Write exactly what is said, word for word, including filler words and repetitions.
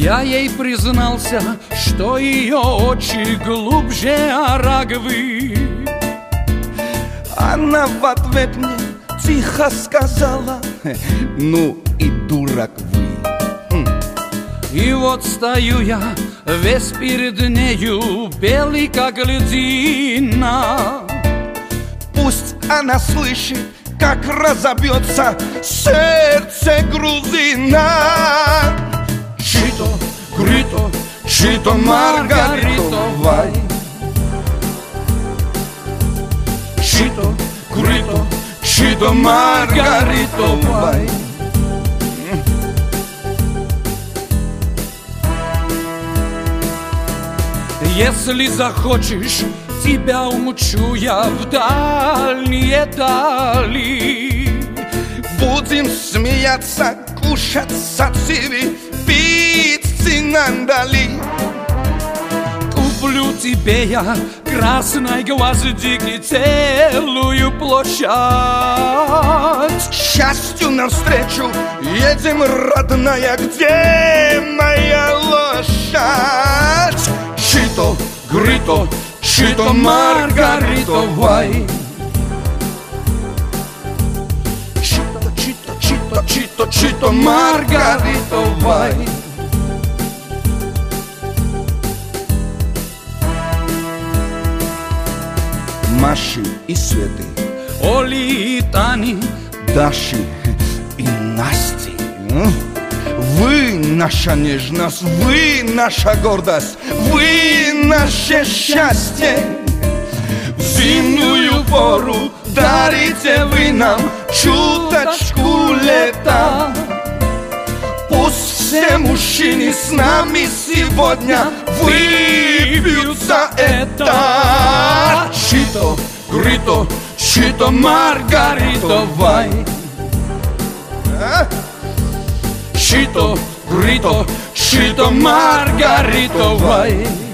Я ей признался, что ее очи глубже Арагвы. Она в ответ мне тихо сказала: ну и дурак вы. И вот стою я весь перед нею, белый как льдина. Пусть она слышит, как разобьется сердце грузина. Чито, Грито, Чито, Маргарито, вай. Чито, Грито, Чито, Маргарито, вай. Если захочешь, тебя умчу я в дальние дали. Будем смеяться, кушать сациви, пить цинандали. Куплю тебе я красной гвоздики целую площадь. Счастью навстречу едем, родная, где моя лошадь? Чито, Грито, Чито, Маргарито, вай. Чито, Чито, Чито, Чито, Чито, Маргарито, вай. Маши и Светы, Оли и Тани, Даши и Насти. Вы наша нежность, вы наша гордость, вы наше счастье. В зимнюю пору дарите вы нам чуточку лета. Пусть все мужчины с нами сегодня выпьют за это. Чито, Грито, Чито, Маргарито, вай. Чито, Грито, Чито, Маргарито, вай.